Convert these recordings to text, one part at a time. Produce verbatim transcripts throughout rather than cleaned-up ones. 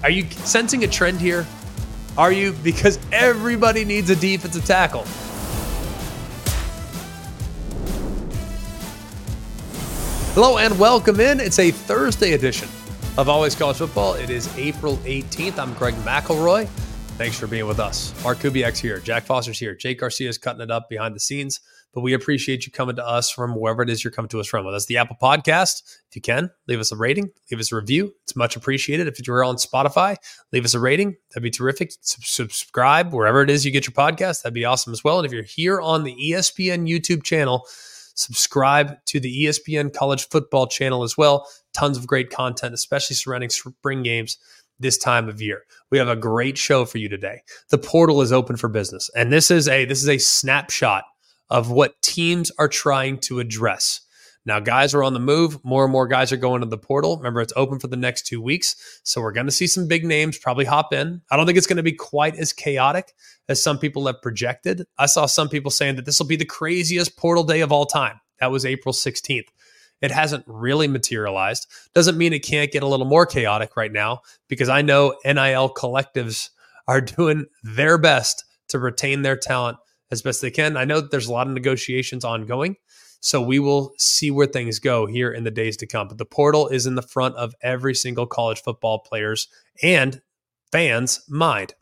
Are you sensing a trend here? Are you? Because everybody needs a defensive tackle. Hello and welcome in. It's a Thursday edition of Always College Football. It is April eighteenth. I'm Greg McElroy. Thanks for being with us. Mark Kubiak's here. Jack Foster's here. Jake Garcia's cutting it up behind the scenes. But we appreciate you coming to us from wherever it is you're coming to us from. Well, that's the Apple Podcast. If you can, leave us a rating, leave us a review. It's much appreciated. If you're on Spotify, leave us a rating. That'd be terrific. Sub- subscribe wherever it is you get your podcast. That'd be awesome as well. And if you're here on the E S P N YouTube channel, subscribe to the E S P N College Football channel as well. Tons of great content, especially surrounding spring games this time of year. We have a great show for you today. The portal is open for business. And this is a this is a snapshot of what teams are trying to address. Now, guys are on the move. More and more guys are going to the portal. Remember, it's open for the next two weeks. So we're going to see some big names probably hop in. I don't think it's going to be quite as chaotic as some people have projected. I saw some people saying that this will be the craziest portal day of all time. That was April sixteenth. It hasn't really materialized. Doesn't mean it can't get a little more chaotic right now, because I know N I L collectives are doing their best to retain their talent as best they can. I know that there's a lot of negotiations ongoing, so we will see where things go here in the days to come. But the portal is in the front of every single college football player's and fans' mind.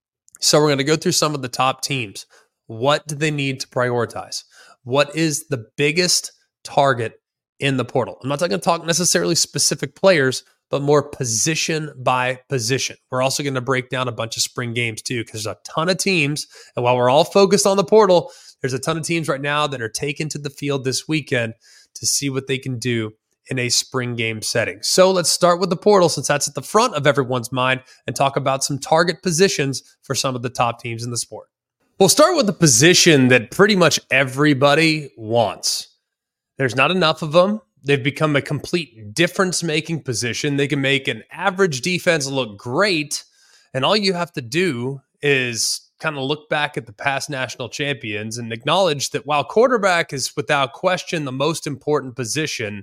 So we're going to go through some of the top teams. What do they need to prioritize? What is the biggest target in the portal? I'm not going to talk necessarily specific players, but more position by position. We're also going to break down a bunch of spring games too, because there's a ton of teams. And while we're all focused on the portal, there's a ton of teams right now that are taken to the field this weekend to see what they can do in a spring game setting. So let's start with the portal, since that's at the front of everyone's mind, and talk about some target positions for some of the top teams in the sport. We'll start with the position that pretty much everybody wants. There's not enough of them. They've become a complete difference-making position. They can make an average defense look great, and all you have to do is kind of look back at the past national champions and acknowledge that while quarterback is without question the most important position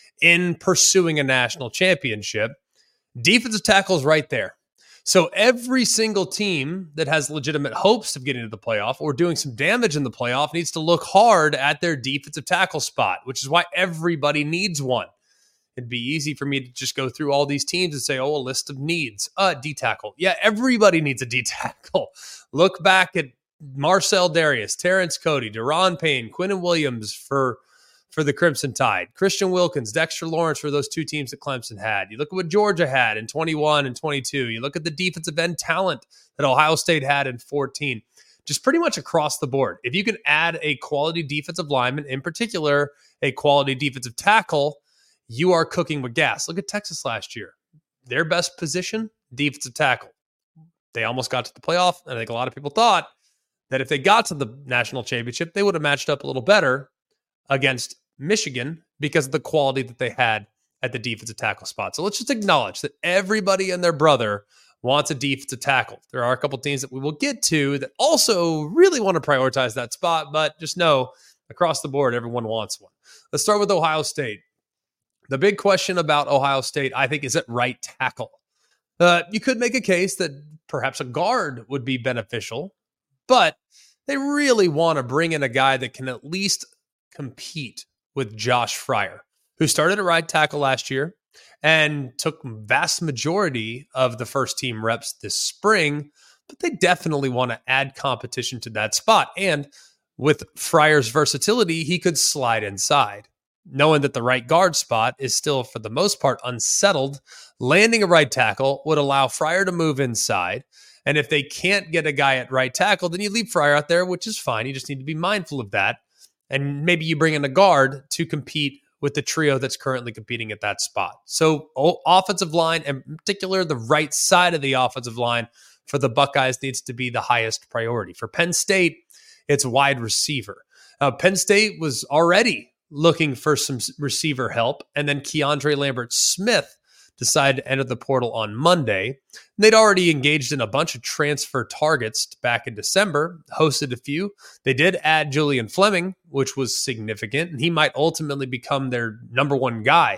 in pursuing a national championship, defensive tackle is right there. So every single team that has legitimate hopes of getting to the playoff or doing some damage in the playoff needs to look hard at their defensive tackle spot, which is why everybody needs one. It'd be easy for me to just go through all these teams and say, oh, a list of needs. Uh, D-tackle. Yeah, everybody needs a D-tackle. Look back at Marcel Darius, Terrence Cody, Deron Payne, Quinnen Williams for for the Crimson Tide, Christian Wilkins, Dexter Lawrence for those two teams that Clemson had. You look at what Georgia had in twenty-one and twenty-two. You look at the defensive end talent that Ohio State had in fourteen. Just pretty much across the board. If you can add a quality defensive lineman, in particular, a quality defensive tackle, you are cooking with gas. Look at Texas last year. Their best position, defensive tackle. They almost got to the playoff, and I think a lot of people thought that if they got to the national championship, they would have matched up a little better against Michigan because of the quality that they had at the defensive tackle spot. So let's just acknowledge that everybody and their brother wants a defensive tackle. There are a couple teams that we will get to that also really want to prioritize that spot, but just know across the board, everyone wants one. Let's start with Ohio State. The big question about Ohio State, I think, is at right tackle. Uh, you could make a case that perhaps a guard would be beneficial, but they really want to bring in a guy that can at least compete with Josh Fryer, who started at right tackle last year and took vast majority of the first team reps this spring, but they definitely want to add competition to that spot. And with Fryer's versatility, he could slide inside. Knowing that the right guard spot is still, for the most part, unsettled, landing a right tackle would allow Fryer to move inside. And if they can't get a guy at right tackle, then you leave Fryer out there, which is fine. You just need to be mindful of that. And maybe you bring in a guard to compete with the trio that's currently competing at that spot. So offensive line, and in particular, the right side of the offensive line for the Buckeyes needs to be the highest priority. For Penn State, it's wide receiver. Uh, Penn State was already looking for some receiver help, and then Keandre Lambert-Smith decided to enter the portal on Monday. They'd already engaged in a bunch of transfer targets back in December, hosted a few. They did add Julian Fleming, which was significant, and he might ultimately become their number one guy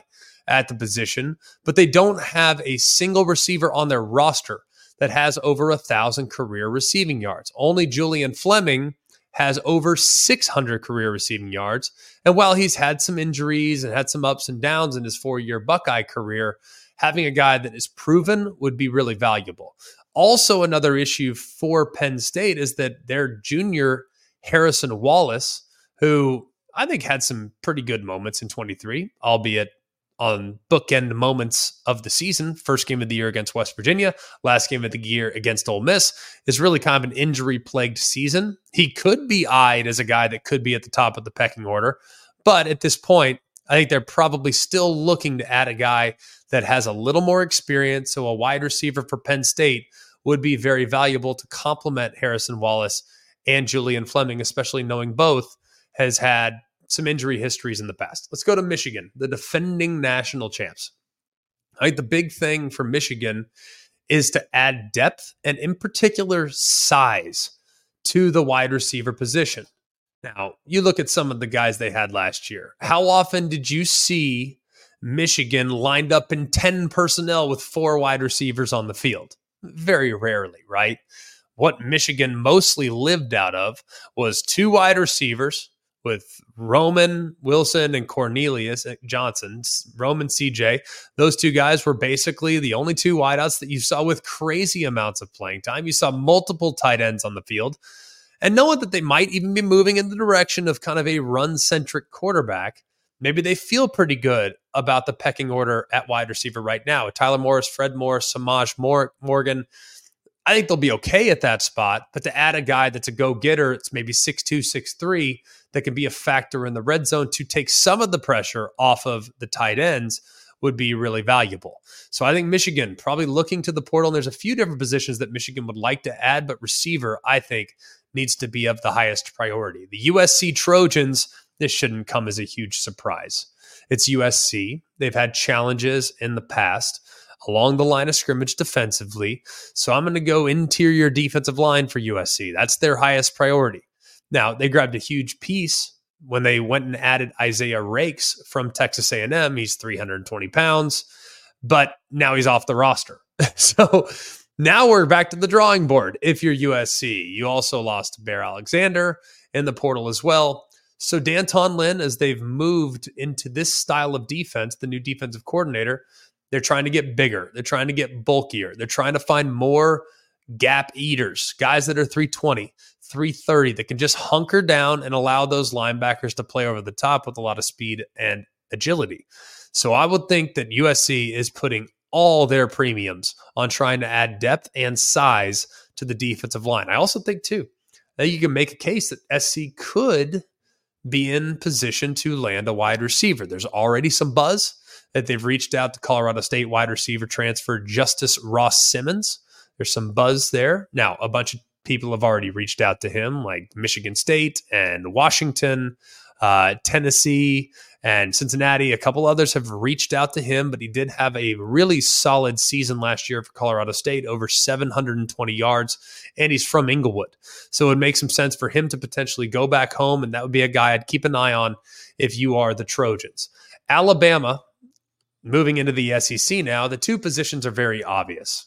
at the position, but they don't have a single receiver on their roster that has over a thousand career receiving yards. Only Julian Fleming has over six hundred career receiving yards. And while he's had some injuries and had some ups and downs in his four-year Buckeye career, having a guy that is proven would be really valuable. Also, another issue for Penn State is that their junior Harrison Wallace, who I think had some pretty good moments in twenty-three, albeit on bookend moments of the season. First game of the year against West Virginia, last game of the year against Ole Miss, is really kind of an injury-plagued season. He could be eyed as a guy that could be at the top of the pecking order, but at this point, I think they're probably still looking to add a guy that has a little more experience, so a wide receiver for Penn State would be very valuable to complement Harrison Wallace and Julian Fleming, especially knowing both has had some injury histories in the past. Let's go to Michigan, the defending national champs. I think the big thing for Michigan is to add depth and in particular size to the wide receiver position. Now, you look at some of the guys they had last year. How often did you see Michigan lined up in ten personnel with four wide receivers on the field? Very rarely, right? What Michigan mostly lived out of was two wide receivers with Roman Wilson and Cornelius Johnson, Roman C J. Those two guys were basically the only two wideouts that you saw with crazy amounts of playing time. You saw multiple tight ends on the field. And knowing that they might even be moving in the direction of kind of a run-centric quarterback, maybe they feel pretty good about the pecking order at wide receiver right now. Tyler Morris, Fred Morris, Samaj Morgan, I think they'll be okay at that spot, but to add a guy that's a go-getter, it's maybe six two, six three, that can be a factor in the red zone to take some of the pressure off of the tight ends would be really valuable. So I think Michigan probably looking to the portal, and there's a few different positions that Michigan would like to add, but receiver, I think, needs to be of the highest priority. The U S C Trojans, this shouldn't come as a huge surprise. It's U S C. They've had challenges in the past along the line of scrimmage defensively. So I'm going to go interior defensive line for U S C. That's their highest priority. Now, they grabbed a huge piece when they went and added Isaiah Rakes from Texas A and M. He's three hundred twenty pounds, but now he's off the roster. So now we're back to the drawing board. If you're U S C, you also lost Bear Alexander in the portal as well. So D'Anton Lynn, as they've moved into this style of defense, the new defensive coordinator, they're trying to get bigger. They're trying to get bulkier. They're trying to find more gap eaters, guys that are three twenty, three thirty, that can just hunker down and allow those linebackers to play over the top with a lot of speed and agility. So I would think that U S C is putting all their premiums on trying to add depth and size to the defensive line. I also think, too, that you can make a case that S C could be in position to land a wide receiver. There's already some buzz that they've reached out to Colorado State wide receiver transfer Justice Ross Simmons. There's some buzz there. Now, a bunch of people have already reached out to him, like Michigan State and Washington, uh, Tennessee, and Cincinnati. A couple others have reached out to him, but he did have a really solid season last year for Colorado State, over seven hundred twenty yards, and he's from Inglewood. So it would make some sense for him to potentially go back home, and that would be a guy I'd keep an eye on if you are the Trojans. Alabama, moving into the S E C now, the two positions are very obvious.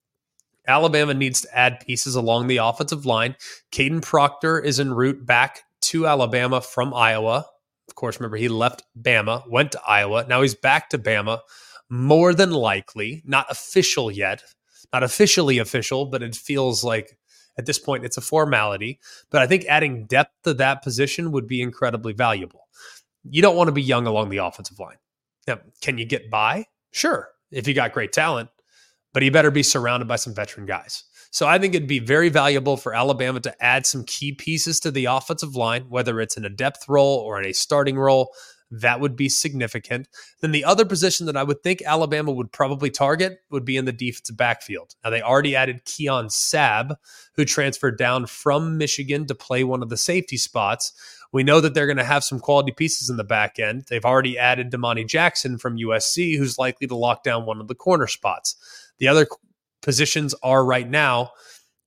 Alabama needs to add pieces along the offensive line. Caden Proctor is en route back to Alabama from Iowa. Of course, remember, he left Bama, went to Iowa. Now he's back to Bama, more than likely. Not official yet. Not officially official, but it feels like at this point it's a formality. But I think adding depth to that position would be incredibly valuable. You don't want to be young along the offensive line. Now, can you get by? Sure, if you got great talent, but you better be surrounded by some veteran guys. So I think it'd be very valuable for Alabama to add some key pieces to the offensive line, whether it's in a depth role or in a starting role. That would be significant. Then the other position that I would think Alabama would probably target would be in the defensive backfield. Now, they already added Keon Sabb, who transferred down from Michigan to play one of the safety spots. We know that they're going to have some quality pieces in the back end. They've already added Damani Jackson from U S C, who's likely to lock down one of the corner spots. The other positions are right now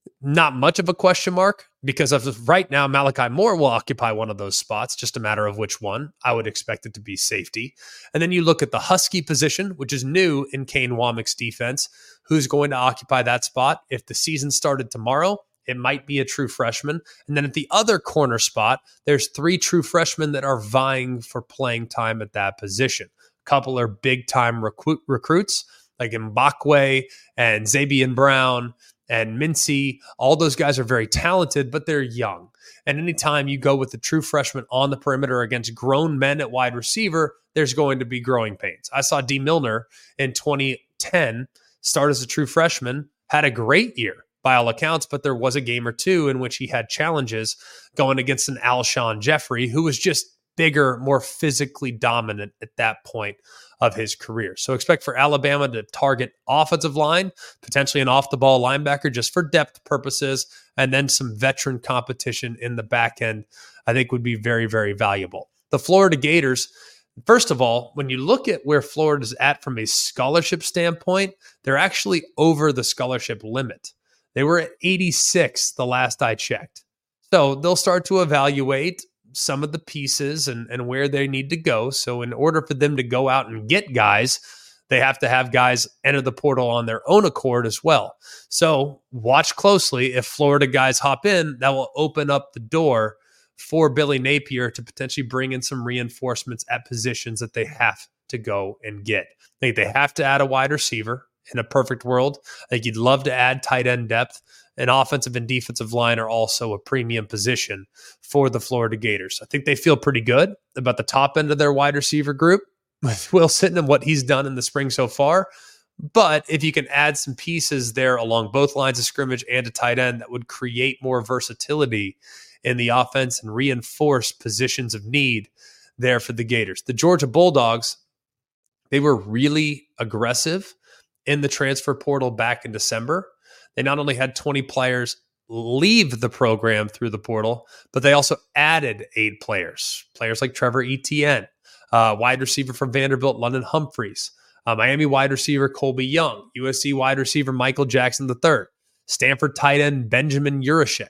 Not much of a question mark because of right now, Malachi Moore will occupy one of those spots, just a matter of which one. I would expect it to be safety. And then you look at the Husky position, which is new in Kane Womack's defense. Who's going to occupy that spot? If the season started tomorrow, it might be a true freshman. And then at the other corner spot, there's three true freshmen that are vying for playing time at that position. A couple are big-time recruit, recruits like Mbakwe and Zabian Brown and Mincy. All those guys are very talented, but they're young. And anytime you go with the true freshman on the perimeter against grown men at wide receiver, there's going to be growing pains. I saw D. Milner in twenty ten start as a true freshman, had a great year by all accounts, but there was a game or two in which he had challenges going against an Alshon Jeffrey, who was just bigger, more physically dominant at that point of his career. So expect for Alabama to target offensive line, potentially an off-the-ball linebacker just for depth purposes, and then some veteran competition in the back end, I think would be very, very valuable. The Florida Gators, first of all, when you look at where Florida's at from a scholarship standpoint, they're actually over the scholarship limit. They were at eighty-six the last I checked. So they'll start to evaluate some of the pieces and, and where they need to go. So in order for them to go out and get guys, they have to have guys enter the portal on their own accord as well. So watch closely. If Florida guys hop in, that will open up the door for Billy Napier to potentially bring in some reinforcements at positions that they have to go and get. I think they have to add a wide receiver in a perfect world. I think you'd love to add tight end depth. And offensive and defensive line are also a premium position for the Florida Gators. I think they feel pretty good about the top end of their wide receiver group with Will Sitton and what he's done in the spring so far. But if you can add some pieces there along both lines of scrimmage and a tight end, that would create more versatility in the offense and reinforce positions of need there for the Gators. The Georgia Bulldogs, they were really aggressive in the transfer portal back in December. They not only had twenty players leave the program through the portal, but they also added eight players, players like Trevor Etienne, uh, wide receiver from Vanderbilt, London Humphreys, uh, Miami wide receiver Colby Young, U S C wide receiver Michael Jackson the third, Stanford tight end Benjamin Urashek,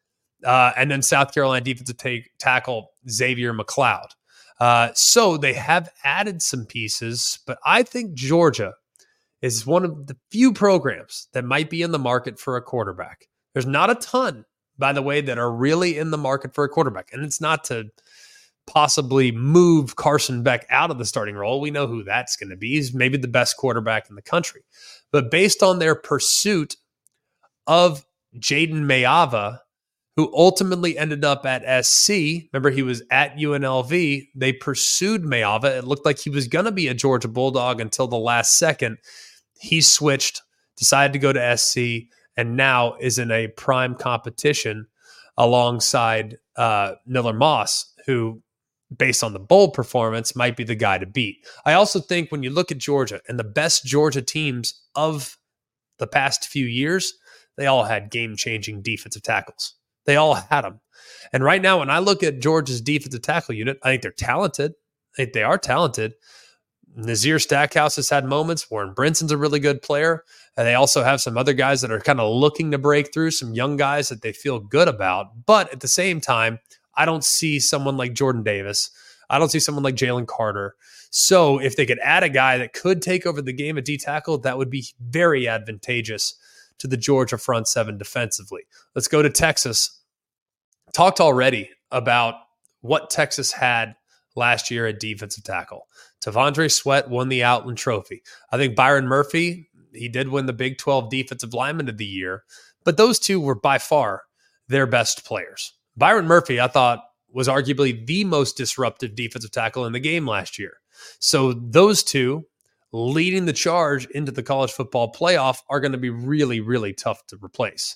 uh, and then South Carolina defensive t- tackle Xavier McLeod. Uh, so they have added some pieces, but I think Georgia is one of the few programs that might be in the market for a quarterback. There's not a ton, by the way, that are really in the market for a quarterback. And it's not to possibly move Carson Beck out of the starting role. We know who that's going to be. He's maybe the best quarterback in the country. But based on their pursuit of Jaden Mayava, who ultimately ended up at S C. Remember, he was at U N L V. They pursued Mayava. It looked like he was going to be a Georgia Bulldog until the last second. He switched, decided to go to S C, and now is in a prime competition alongside uh, Miller Moss, who, based on the bowl performance, might be the guy to beat. I also think when you look at Georgia and the best Georgia teams of the past few years, they all had game-changing defensive tackles. They all had them. And right now, when I look at Georgia's defensive tackle unit, I think they're talented. I think they are talented. Nazir Stackhouse has had moments. Warren Brinson's a really good player. And they also have some other guys that are kind of looking to break through, some young guys that they feel good about. But at the same time, I don't see someone like Jordan Davis. I don't see someone like Jalen Carter. So if they could add a guy that could take over the game at D-tackle, that would be very advantageous to the Georgia front seven defensively. Let's go to Texas. Talked already about what Texas had last year at defensive tackle. T'Vondre Sweat won the Outland Trophy. I think Byron Murphy, he did win the Big twelve Defensive Lineman of the Year, but those two were by far their best players. Byron Murphy, I thought, was arguably the most disruptive defensive tackle in the game last year. So those two leading the charge into the college football playoff are going to be really, really tough to replace.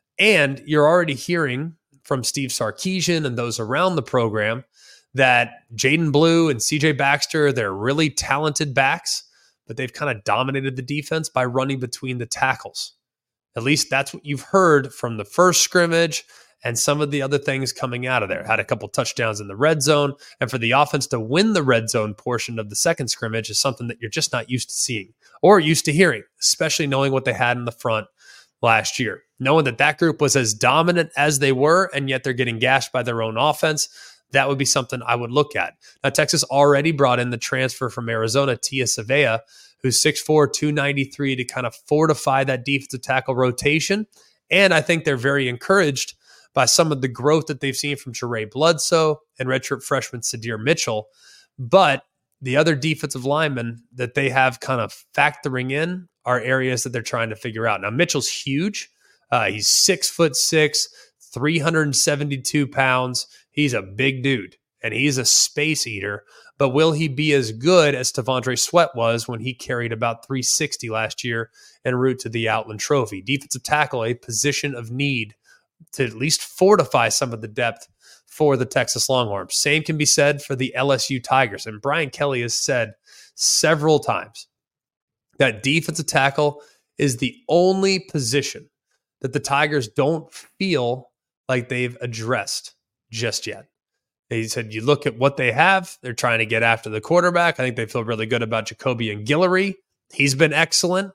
And you're already hearing from Steve Sarkisian and those around the program that Jaden Blue and C J Baxter, they're really talented backs, but they've kind of dominated the defense by running between the tackles. At least that's what you've heard from the first scrimmage and some of the other things coming out of there. Had a couple touchdowns in the red zone, and for the offense to win the red zone portion of the second scrimmage is something that you're just not used to seeing or used to hearing, especially knowing what they had in the front last year. knowing that that group was as dominant as they were, and yet they're getting gashed by their own offense. That would be something I would look at. Now, Texas already brought in the transfer from Arizona, Tia Savea, who's six four, two ninety-three, to kind of fortify that defensive tackle rotation. And I think they're very encouraged by some of the growth that they've seen from Jeray Bledsoe and redshirt freshman Sadir Mitchell. But the other defensive linemen that they have kind of factoring in are areas that they're trying to figure out. Now, Mitchell's huge. Uh, he's six foot six, three hundred seventy-two pounds. He's a big dude, and he's a space eater. But will he be as good as T'Vondre Sweat was when he carried about three sixty last year en route to the Outland Trophy? Defensive tackle, a position of need to at least fortify some of the depth for the Texas Longhorns. Same can be said for the L S U Tigers. And Brian Kelly has said several times that defensive tackle is the only position that the Tigers don't feel like they've addressed just yet. He said, you look at what they have, they're trying to get after the quarterback. I think they feel really good about Jacoby and Guillory. He's been excellent.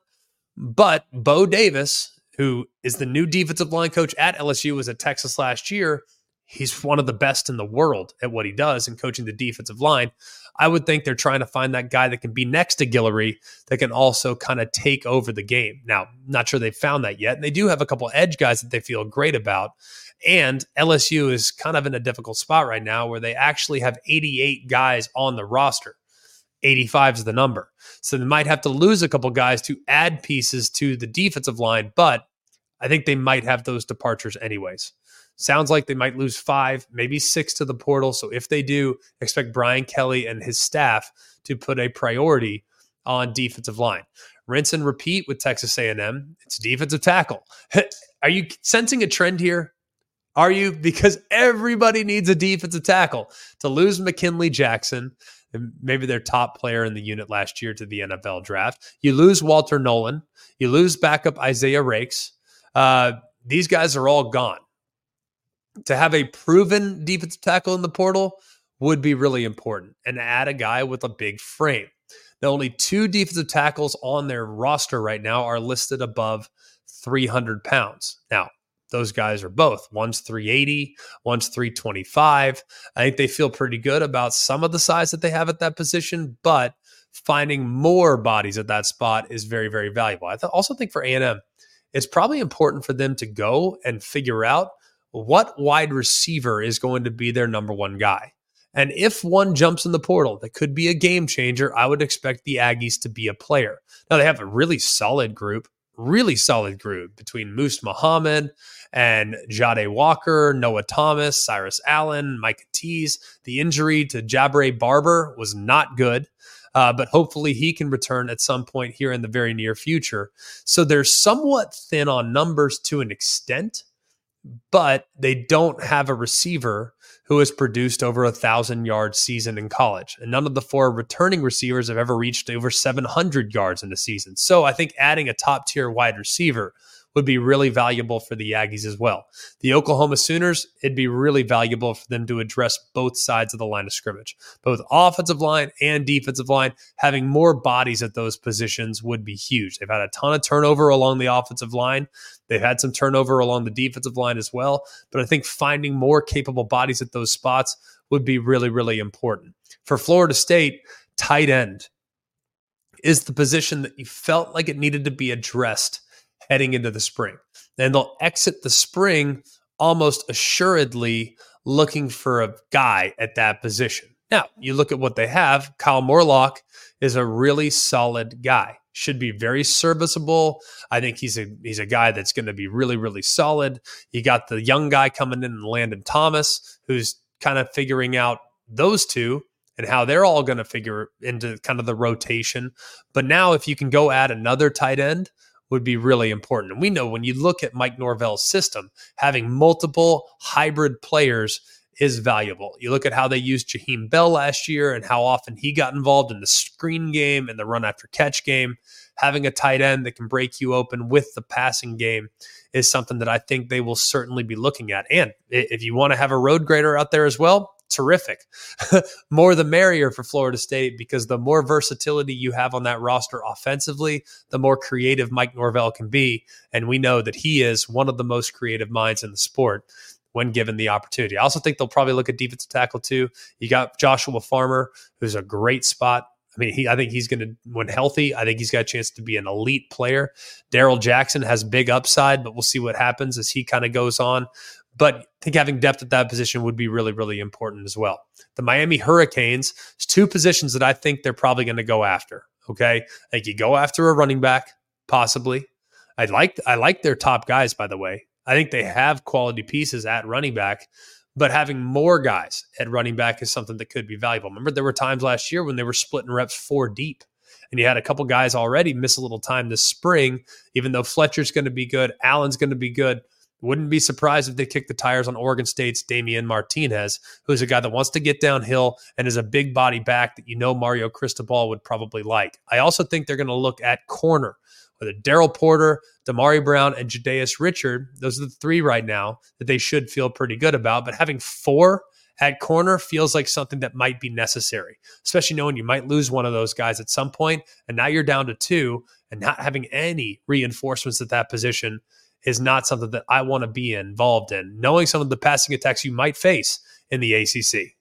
But Bo Davis, who is the new defensive line coach at L S U, was at Texas last year. He's one of the best in the world at what he does in coaching the defensive line. I would think they're trying to find that guy that can be next to Guillory that can also kind of take over the game. Now, not sure they've found that yet. And they do have a couple edge guys that they feel great about. And L S U is kind of in a difficult spot right now where they actually have eighty-eight guys on the roster. eighty-five is the number. So they might have to lose a couple guys to add pieces to the defensive line, but I think they might have those departures anyways. Sounds like they might lose five, maybe six to the portal. So if they do, expect Brian Kelly and his staff to put a priority on defensive line. Rinse and repeat with Texas A and M. It's defensive tackle. Are you sensing a trend here? Are you? Because everybody needs a defensive tackle. To lose McKinley Jackson, maybe their top player in the unit last year, to the N F L draft. You lose Walter Nolan. You lose backup Isaiah Rakes. Uh, these guys are all gone. To have a proven defensive tackle in the portal would be really important, and add a guy with a big frame. The only two defensive tackles on their roster right now are listed above three hundred pounds. Now, those guys are both. One's three eighty, one's three twenty-five. I think they feel pretty good about some of the size that they have at that position, but finding more bodies at that spot is very, very valuable. I th- also think for A and M, it's probably important for them to go and figure out what wide receiver is going to be their number one guy. And if one jumps in the portal that could be a game changer, I would expect the Aggies to be a player. Now, they have a really solid group, really solid group between Moose Muhammad and Jade Walker, Noah Thomas, Cyrus Allen, Micah Tease. The injury to Jabre Barber was not good, uh, but hopefully he can return at some point here in the very near future. So they're somewhat thin on numbers to an extent, but they don't have a receiver who has produced over a thousand yard season in college. And none of the four returning receivers have ever reached over seven hundred yards in a season. So I think adding a top tier wide receiver would be really valuable for the Aggies as well. The Oklahoma Sooners, it'd be really valuable for them to address both sides of the line of scrimmage. Both offensive line and defensive line, having more bodies at those positions would be huge. They've had a ton of turnover along the offensive line. They've had some turnover along the defensive line as well. But I think finding more capable bodies at those spots would be really, really important. For Florida State, tight end is the position that you felt like it needed to be addressed heading into the spring. And they'll exit the spring almost assuredly looking for a guy at that position. Now, you look at what they have. Kyle Morlock is a really solid guy. Should be very serviceable. I think he's a he's a guy that's going to be really, really solid. You got the young guy coming in, Landon Thomas, who's kind of figuring out those two and how they're all going to figure into kind of the rotation. But now if you can go add another tight end, would be really important. And we know when you look at Mike Norvell's system, having multiple hybrid players is valuable. You look at how they used Jaheim Bell last year and how often he got involved in the screen game and the run after catch game. Having a tight end that can break you open with the passing game is something that I think they will certainly be looking at. And if you want to have a road grader out there as well, terrific. More the merrier for Florida State, because the more versatility you have on that roster offensively, the more creative Mike Norvell can be. And we know that he is one of the most creative minds in the sport when given the opportunity. I also think they'll probably look at defensive tackle too. You got Joshua Farmer, who's a great spot. I mean, he, I think he's going to, when healthy, I think he's got a chance to be an elite player. Darrell Jackson has big upside, but we'll see what happens as he kind of goes on. But I think having depth at that position would be really, really important as well. The Miami Hurricanes, there's two positions that I think they're probably going to go after. Okay. I think you go after a running back, possibly. I like, I like their top guys, by the way. I think they have quality pieces at running back, but having more guys at running back is something that could be valuable. Remember, there were times last year when they were splitting reps four deep, and you had a couple guys already miss a little time this spring, even though Fletcher's going to be good, Allen's going to be good. Wouldn't be surprised if they kick the tires on Oregon State's Damian Martinez, who's a guy that wants to get downhill and is a big body back that you know Mario Cristobal would probably like. I also think they're going to look at corner, whether Daryl Porter, Damari Brown, and Jadaius Richard. Those are the three right now that they should feel pretty good about. But having four at corner feels like something that might be necessary, especially knowing you might lose one of those guys at some point, and now you're down to two, and not having any reinforcements at that position is not something that I want to be involved in, knowing some of the passing attacks you might face in the A C C.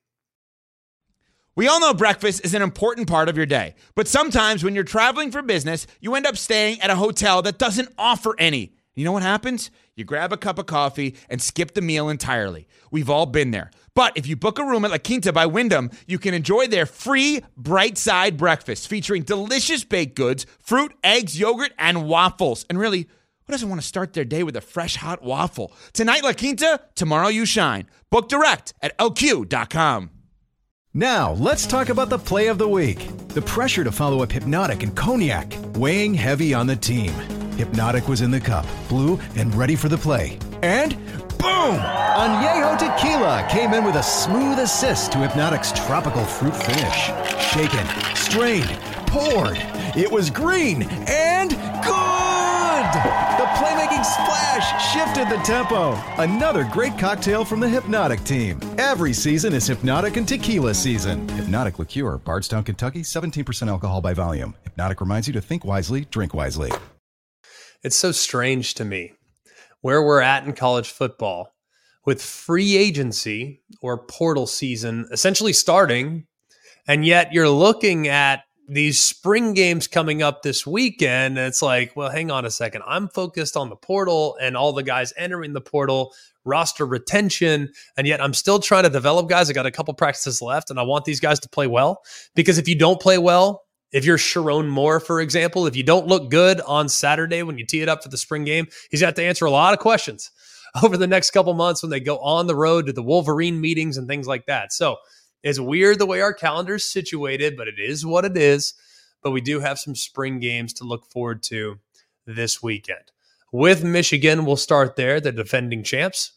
We all know breakfast is an important part of your day, but sometimes when you're traveling for business, you end up staying at a hotel that doesn't offer any. You know what happens? You grab a cup of coffee and skip the meal entirely. We've all been there. But if you book a room at La Quinta by Wyndham, you can enjoy their free Bright Side breakfast featuring delicious baked goods, fruit, eggs, yogurt, and waffles. And really, who doesn't want to start their day with a fresh hot waffle? Tonight, La Quinta, tomorrow you shine. Book direct at L Q dot com. Now, let's talk about the play of the week. The pressure to follow up Hypnotic and Cognac, weighing heavy on the team. Hypnotic was in the cup, blue, and ready for the play. And boom! Añejo Tequila came in with a smooth assist to Hypnotic's tropical fruit finish. Shaken, strained, poured. It was green and good! The playmaking splash shifted the tempo. Another great cocktail from the Hypnotic team. Every season is Hypnotic and Tequila season. Hypnotic Liqueur, Bardstown, Kentucky, seventeen percent alcohol by volume. Hypnotic reminds you to think wisely, drink wisely. It's so strange to me where we're at in college football with free agency or portal season essentially starting, and yet you're looking at these spring games coming up this weekend, and it's like, well, hang on a second. I'm focused on the portal and all the guys entering the portal, roster retention, and yet I'm still trying to develop guys. I got a couple practices left, and I want these guys to play well, because if you don't play well, if you're Sharon Moore, for example, if you don't look good on Saturday when you tee it up for the spring game, he's got to answer a lot of questions over the next couple months when they go on the road to the Wolverine meetings and things like that. So it's weird the way our calendar is situated, but it is what it is. But we do have some spring games to look forward to this weekend. With Michigan, we'll start there, the defending champs.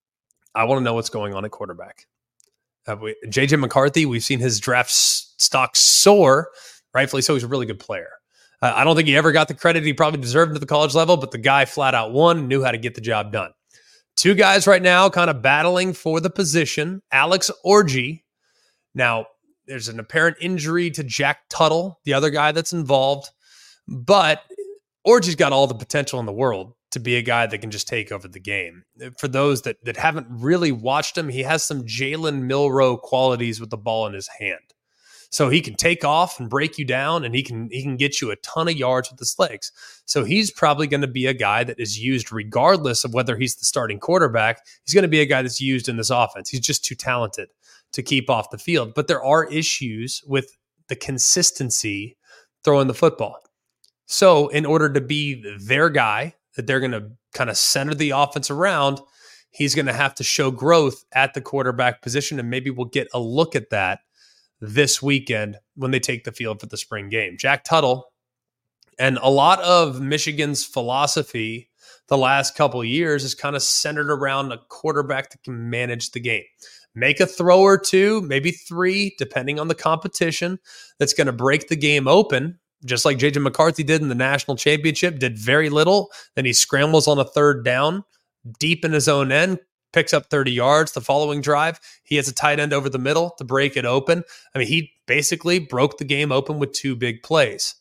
I want to know what's going on at quarterback. Uh, we, J J McCarthy, we've seen his draft s- stock soar. Rightfully so, he's a really good player. Uh, I don't think he ever got the credit he probably deserved at the college level, but the guy flat out won and knew how to get the job done. Two guys right now kind of battling for the position. Alex Orji. Now, there's an apparent injury to Jack Tuttle, the other guy that's involved, but Orji's got all the potential in the world to be a guy that can just take over the game. For those that, that haven't really watched him, he has some Jalen Milroe qualities with the ball in his hand. So he can take off and break you down, and he can he can get you a ton of yards with his legs. So he's probably going to be a guy that is used regardless of whether he's the starting quarterback. He's going to be a guy that's used in this offense. He's just too talented to keep off the field. But there are issues with the consistency throwing the football. So in order to be their guy that they're going to kind of center the offense around, he's going to have to show growth at the quarterback position, and maybe we'll get a look at that this weekend when they take the field for the spring game. Jack Tuttle, and a lot of Michigan's philosophy the last couple of years is kind of centered around a quarterback that can manage the game. Make a throw or two, maybe three, depending on the competition, that's going to break the game open, just like J J McCarthy did in the national championship, did very little. Then he scrambles on a third down deep in his own end, picks up thirty yards. The following drive, he has a tight end over the middle to break it open. I mean, he basically broke the game open with two big plays.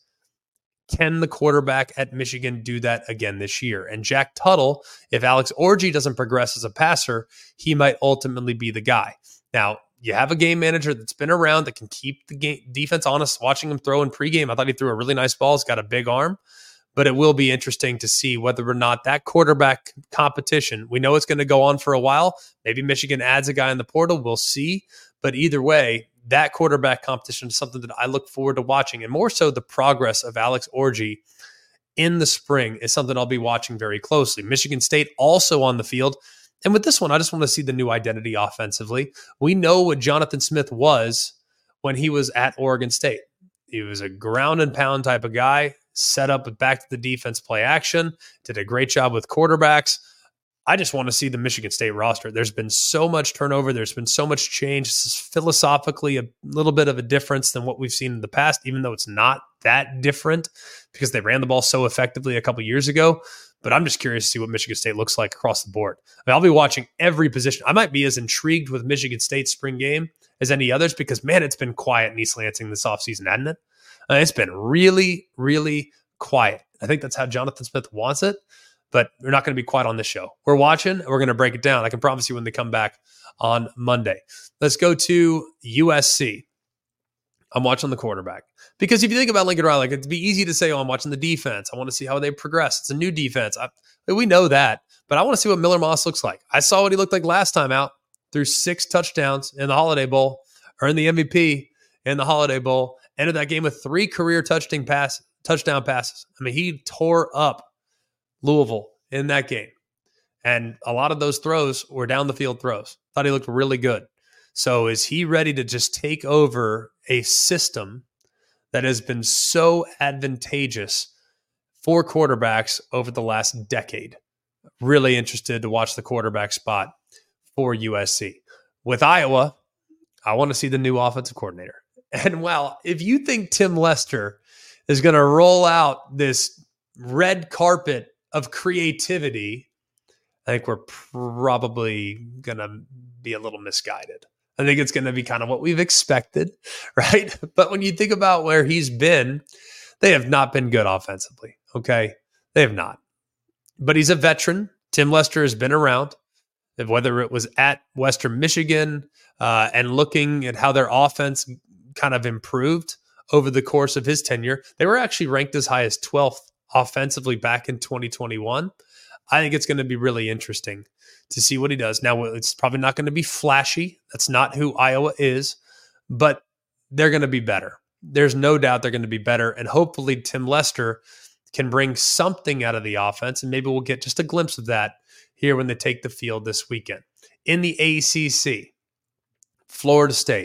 Can the quarterback at Michigan do that again this year? And Jack Tuttle, if Alex Orji doesn't progress as a passer, he might ultimately be the guy. Now, you have a game manager that's been around that can keep the game defense honest. Watching him throw in pregame, I thought he threw a really nice ball. He's got a big arm. But it will be interesting to see whether or not that quarterback competition, we know it's going to go on for a while. Maybe Michigan adds a guy in the portal. We'll see. But either way, that quarterback competition is something that I look forward to watching. And more so, the progress of Alex Orji in the spring is something I'll be watching very closely. Michigan State also on the field. And with this one, I just want to see the new identity offensively. We know what Jonathan Smith was when he was at Oregon State. He was a ground and pound type of guy, set up with back to the defense play action, did a great job with quarterbacks. I just want to see the Michigan State roster. There's been so much turnover. There's been so much change. This is philosophically a little bit of a difference than what we've seen in the past, even though it's not that different because they ran the ball so effectively a couple years ago. But I'm just curious to see what Michigan State looks like across the board. I mean, I'll be watching every position. I might be as intrigued with Michigan State's spring game as any others because, man, it's been quiet in East Lansing this offseason, hasn't it? Uh, it's been really, really quiet. I think that's how Jonathan Smith wants it, but we're not going to be quiet on this show. We're watching, and we're going to break it down. I can promise you when they come back on Monday. Let's go to U S C. I'm watching the quarterback. Because if you think about Lincoln Riley, like, it'd be easy to say, oh, I'm watching the defense. I want to see how they progress. It's a new defense. I, we know that, but I want to see what Miller Moss looks like. I saw what he looked like last time out. Threw six touchdowns in the Holiday Bowl, earned the M V P in the Holiday Bowl, ended that game with three career touchdown pass, touchdown passes. I mean, he tore up Louisville in that game. And a lot of those throws were down the field throws. Thought he looked really good. So is he ready to just take over a system that has been so advantageous for quarterbacks over the last decade? Really interested to watch the quarterback spot for U S C. With Iowa, I want to see the new offensive coordinator. And well, if you think Tim Lester is going to roll out this red carpet of creativity, I think we're probably going to be a little misguided. I think it's going to be kind of what we've expected, right? But when you think about where he's been, they have not been good offensively, okay? They have not. But he's a veteran. Tim Lester has been around, whether it was at Western Michigan uh, and looking at how their offense kind of improved over the course of his tenure. They were actually ranked as high as twelfth offensively back in twenty twenty-one. I think it's going to be really interesting to see what he does. Now, it's probably not going to be flashy. That's not who Iowa is, but they're going to be better. There's no doubt they're going to be better, and hopefully Tim Lester can bring something out of the offense, and maybe we'll get just a glimpse of that here when they take the field this weekend. In the A C C, Florida State,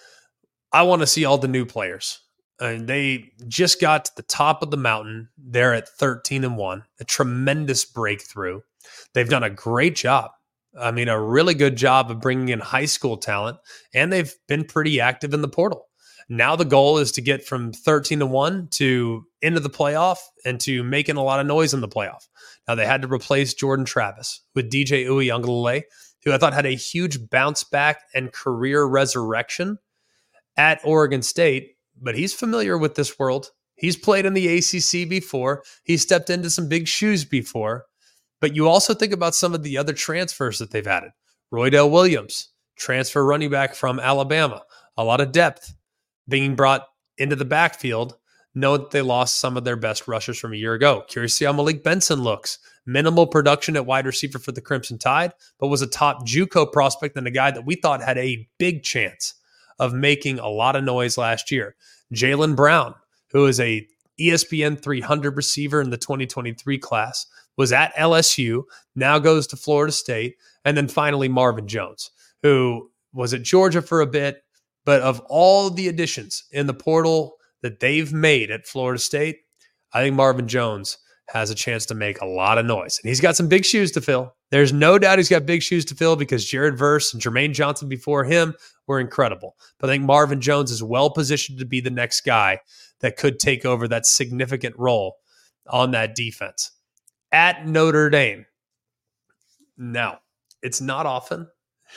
I want to see all the new players. And they just got to the top of the mountain. They're at thirteen and one, a tremendous breakthrough. They've done a great job. I mean, a really good job of bringing in high school talent, and they've been pretty active in the portal. Now the goal is to get from thirteen to one to into the playoff and to making a lot of noise in the playoff. Now they had to replace Jordan Travis with D J Uiagalelei, who I thought had a huge bounce back and career resurrection at Oregon State. But he's familiar with this world. He's played in the A C C before. He stepped into some big shoes before. But you also think about some of the other transfers that they've added. Roydell Williams, transfer running back from Alabama. A lot of depth being brought into the backfield. Know that they lost some of their best rushers from a year ago. Curious to see how Malik Benson looks. Minimal production at wide receiver for the Crimson Tide, but was a top JUCO prospect and a guy that we thought had a big chance of making a lot of noise last year. Jaylen Brown, who is a E S P N three hundred receiver in the twenty twenty-three class, was at L S U, now goes to Florida State. And then finally, Marvin Jones, who was at Georgia for a bit, but of all the additions in the portal that they've made at Florida State, I think Marvin Jones has a chance to make a lot of noise. And he's got some big shoes to fill. There's no doubt he's got big shoes to fill because Jared Verse and Jermaine Johnson before him were incredible. But I think Marvin Jones is well positioned to be the next guy that could take over that significant role on that defense. At Notre Dame. Now, it's not often.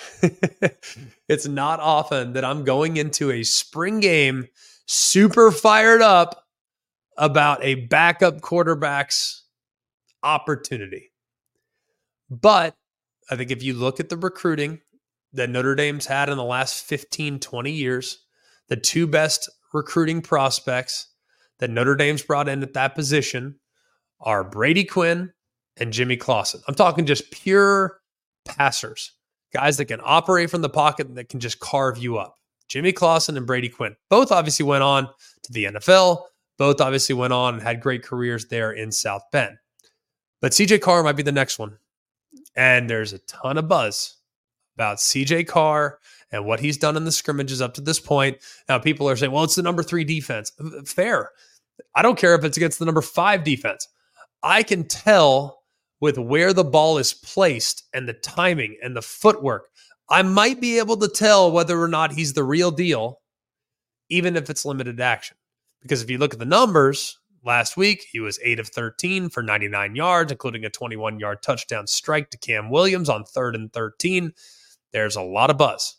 It's not often that I'm going into a spring game super fired up about a backup quarterback's opportunity. But I think if you look at the recruiting that Notre Dame's had in the last fifteen, twenty years, the two best recruiting prospects that Notre Dame's brought in at that position are Brady Quinn and Jimmy Clausen. I'm talking just pure passers, guys that can operate from the pocket and that can just carve you up. Jimmy Clausen and Brady Quinn. Both obviously went on to the N F L. Both obviously went on and had great careers there in South Bend. But C J Carr might be the next one. And there's a ton of buzz about C J Carr and what he's done in the scrimmages up to this point. Now, people are saying, well, it's the number three defense. Fair. I don't care if it's against the number five defense. I can tell with where the ball is placed and the timing and the footwork, I might be able to tell whether or not he's the real deal, even if it's limited action. Because if you look at the numbers, last week he was eight of thirteen for ninety-nine yards, including a twenty-one-yard touchdown strike to Cam Williams on third and thirteen. There's a lot of buzz.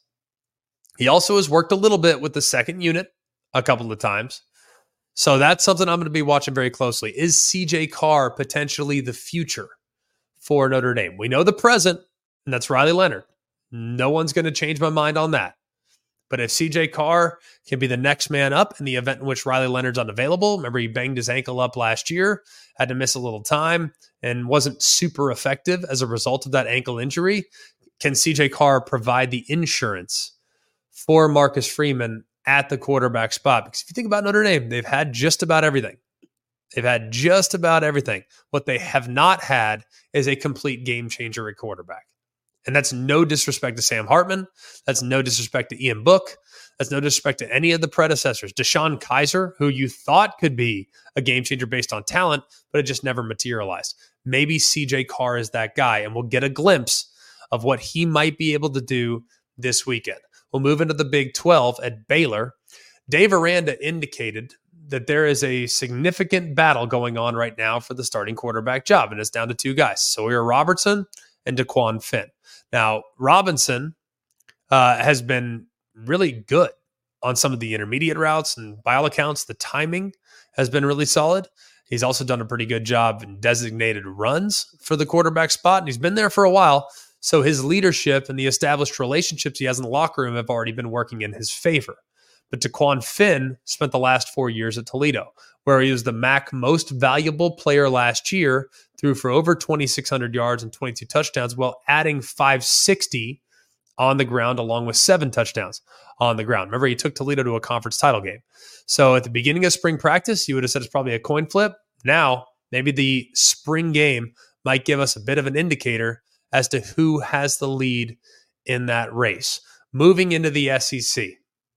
He also has worked a little bit with the second unit a couple of times. So that's something I'm going to be watching very closely. Is C J Carr potentially the future for Notre Dame? We know the present, and that's Riley Leonard. No one's going to change my mind on that. But if C J Carr can be the next man up in the event in which Riley Leonard's unavailable, remember he banged his ankle up last year, had to miss a little time, and wasn't super effective as a result of that ankle injury. Can C J Carr provide the insurance for Marcus Freeman at the quarterback spot? Because if you think about Notre Dame, they've had just about everything. They've had just about everything. What they have not had is a complete game changer at quarterback. And that's no disrespect to Sam Hartman. That's no disrespect to Ian Book. That's no disrespect to any of the predecessors. Deshaun Kaiser, who you thought could be a game changer based on talent, but it just never materialized. Maybe C J Carr is that guy, and we'll get a glimpse of what he might be able to do this weekend. We'll move into the Big twelve at Baylor. Dave Aranda indicated that there is a significant battle going on right now for the starting quarterback job, and it's down to two guys, Sawyer Robertson and DeQuan Finn. Now, Robinson uh, has been really good on some of the intermediate routes, and by all accounts, the timing has been really solid. He's also done a pretty good job in designated runs for the quarterback spot, and he's been there for a while. So his leadership and the established relationships he has in the locker room have already been working in his favor. But DeQuan Finn spent the last four years at Toledo, where he was the M A C most valuable player last year, threw for over twenty-six hundred yards and twenty-two touchdowns while adding five sixty on the ground along with seven touchdowns on the ground. Remember, he took Toledo to a conference title game. So at the beginning of spring practice, you would have said it's probably a coin flip. Now, maybe the spring game might give us a bit of an indicator as to who has the lead in that race. Moving into the S E C.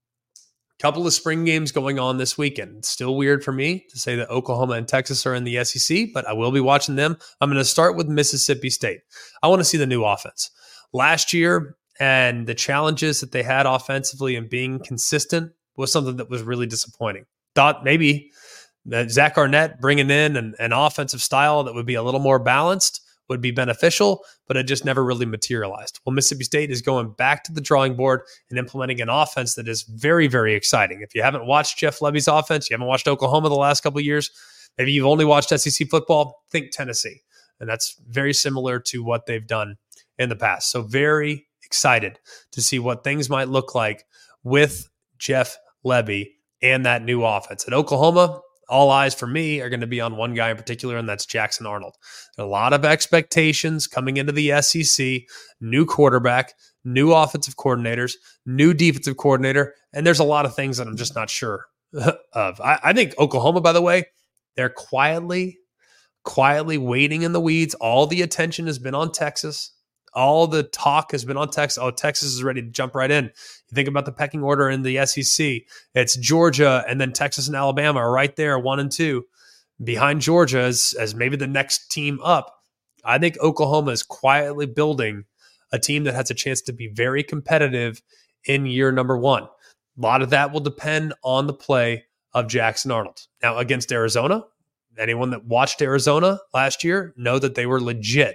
Couple of spring games going on this weekend. It's still weird for me to say that Oklahoma and Texas are in the S E C, but I will be watching them. I'm going to start with Mississippi State. I want to see the new offense. Last year and the challenges that they had offensively and being consistent was something that was really disappointing. Thought maybe that Zach Arnett bringing in an, an offensive style that would be a little more balanced would be beneficial, but it just never really materialized. Well, Mississippi State is going back to the drawing board and implementing an offense that is very, very exciting. If you haven't watched Jeff Lebby's offense, you haven't watched Oklahoma the last couple of years, maybe you've only watched S E C football, think Tennessee. And that's very similar to what they've done in the past. So very excited to see what things might look like with Jeff Lebby and that new offense. At Oklahoma, all eyes for me are going to be on one guy in particular, and that's Jackson Arnold. There are a lot of expectations coming into the S E C, new quarterback, new offensive coordinators, new defensive coordinator, and there's a lot of things that I'm just not sure of. I, I think Oklahoma, by the way, they're quietly, quietly waiting in the weeds. All the attention has been on Texas. All the talk has been on Texas. Oh, Texas is ready to jump right in. You think about the pecking order in the S E C. It's Georgia and then Texas and Alabama are right there, one and two, behind Georgia as, as maybe the next team up. I think Oklahoma is quietly building a team that has a chance to be very competitive in year number one. A lot of that will depend on the play of Jackson Arnold. Now, against Arizona, anyone that watched Arizona last year know that they were legit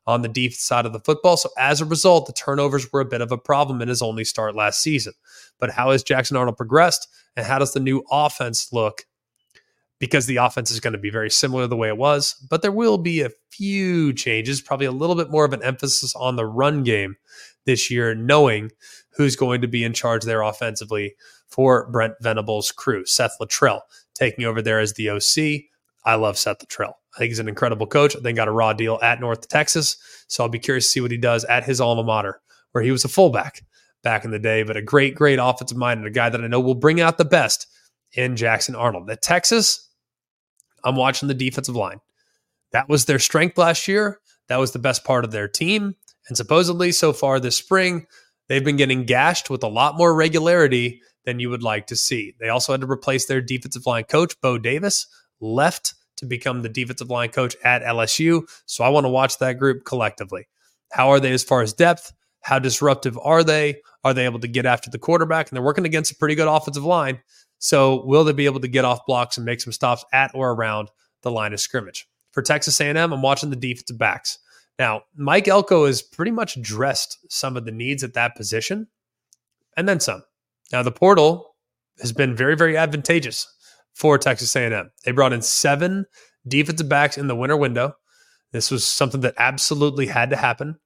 on the defense side of the football. So as a result, the turnovers were a bit of a problem in his only start last season. But how has Jackson Arnold progressed, and how does the new offense look? Because the offense is going to be very similar to the way it was, but there will be a few changes, probably a little bit more of an emphasis on the run game this year, knowing who's going to be in charge there offensively for Brent Venables' crew. Seth Littrell taking over there as the O C. I love Seth Littrell. I think he's an incredible coach. I think got a raw deal at North Texas, so I'll be curious to see what he does at his alma mater, where he was a fullback back in the day, but a great, great offensive mind and a guy that I know will bring out the best in Jackson Arnold. At Texas, I'm watching the defensive line. That was their strength last year. That was the best part of their team. And supposedly so far this spring, they've been getting gashed with a lot more regularity than you would like to see. They also had to replace their defensive line coach. Bo Davis left to become the defensive line coach at L S U. So I want to watch that group collectively. How are they as far as depth? How disruptive are they? Are they able to get after the quarterback? And they're working against a pretty good offensive line. So will they be able to get off blocks and make some stops at or around the line of scrimmage? For Texas A and M, I'm watching the defensive backs. Now, Mike Elko has pretty much addressed some of the needs at that position, and then some. Now, the portal has been very, very advantageous for Texas A and M. They brought in seven defensive backs in the winter window. This was something that absolutely had to happen.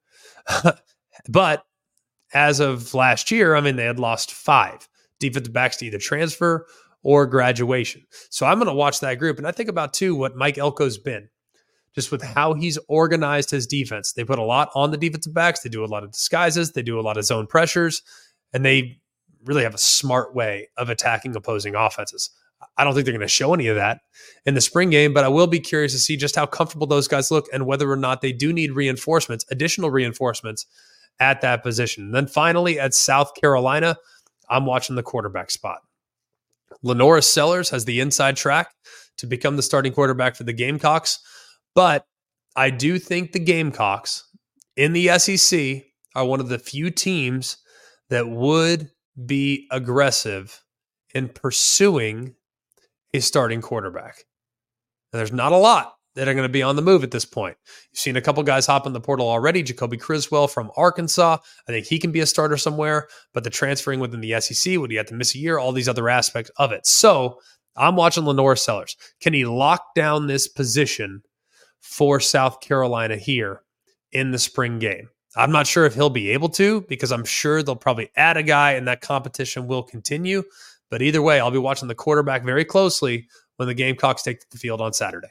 But as of last year, I mean, they had lost five defensive backs to either transfer or graduation. So I'm going to watch that group. And I think about, too, what Mike Elko's been, just with how he's organized his defense. They put a lot on the defensive backs. They do a lot of disguises. They do a lot of zone pressures. And they really have a smart way of attacking opposing offenses. I don't think they're going to show any of that in the spring game, but I will be curious to see just how comfortable those guys look and whether or not they do need reinforcements, additional reinforcements at that position. And then finally, at South Carolina, I'm watching the quarterback spot. LaNorris Sellers has the inside track to become the starting quarterback for the Gamecocks, but I do think the Gamecocks in the S E C are one of the few teams that would be aggressive in pursuing a starting quarterback. And there's not a lot that are going to be on the move at this point. You've seen a couple guys hop in the portal already. Jacoby Criswell from Arkansas. I think he can be a starter somewhere, but the transferring within the S E C, would he have to miss a year? All these other aspects of it. So I'm watching LaNorris Sellers. Can he lock down this position for South Carolina here in the spring game? I'm not sure if he'll be able to, because I'm sure they'll probably add a guy and that competition will continue. But either way, I'll be watching the quarterback very closely when the Gamecocks take the field on Saturday.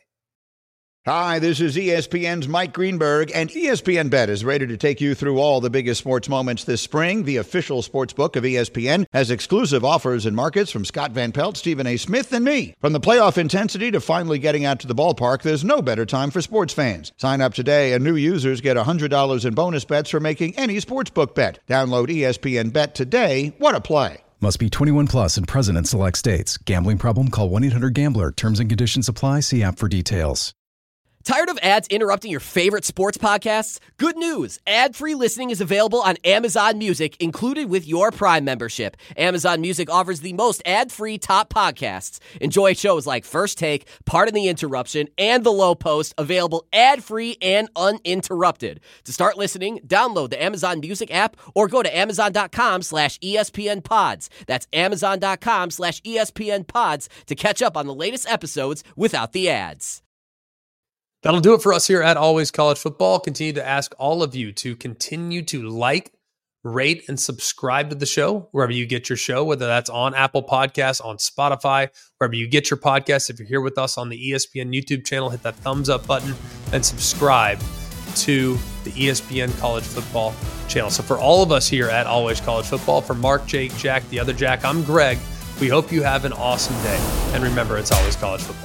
Hi, this is E S P N's Mike Greenberg, and E S P N Bet is ready to take you through all the biggest sports moments this spring. The official sports book of E S P N has exclusive offers and markets from Scott Van Pelt, Stephen A. Smith, and me. From the playoff intensity to finally getting out to the ballpark, there's no better time for sports fans. Sign up today, and new users get one hundred dollars in bonus bets for making any sportsbook bet. Download E S P N Bet today. What a play. Must be twenty-one plus and present in select states. Gambling problem? Call one eight hundred gambler. Terms and conditions apply. See app for details. Tired of ads interrupting your favorite sports podcasts? Good news! Ad-free listening is available on Amazon Music, included with your Prime membership. Amazon Music offers the most ad-free top podcasts. Enjoy shows like First Take, Pardon the Interruption, and The Low Post, available ad-free and uninterrupted. To start listening, download the Amazon Music app or go to amazon.com slash ESPN pods. That's amazon.com slash ESPN pods to catch up on the latest episodes without the ads. That'll do it for us here at Always College Football. Continue to ask all of you to continue to like, rate, and subscribe to the show wherever you get your show, whether that's on Apple Podcasts, on Spotify, wherever you get your podcasts. If you're here with us on the E S P N YouTube channel, hit that thumbs up button and subscribe to the E S P N College Football channel. So for all of us here at Always College Football, for Mark, Jake, Jack, the other Jack, I'm Greg. We hope you have an awesome day. And remember, it's always college football.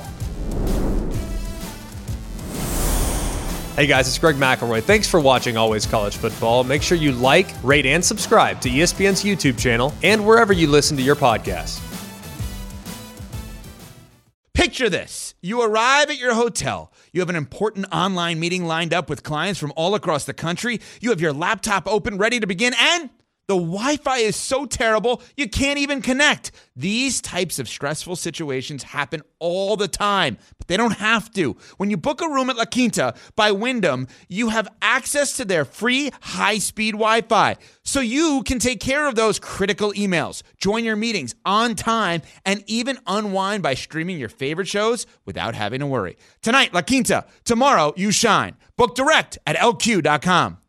Hey guys, it's Greg McElroy. Thanks for watching Always College Football. Make sure you like, rate, and subscribe to E S P N's YouTube channel and wherever you listen to your podcasts. Picture this. You arrive at your hotel. You have an important online meeting lined up with clients from all across the country. You have your laptop open, ready to begin, and The Wi-Fi is so terrible, you can't even connect. These types of stressful situations happen all the time, but they don't have to. When you book a room at La Quinta by Wyndham, you have access to their free high-speed Wi-Fi, so you can take care of those critical emails, join your meetings on time, and even unwind by streaming your favorite shows without having to worry. Tonight, La Quinta. Tomorrow, you shine. Book direct at L Q dot com.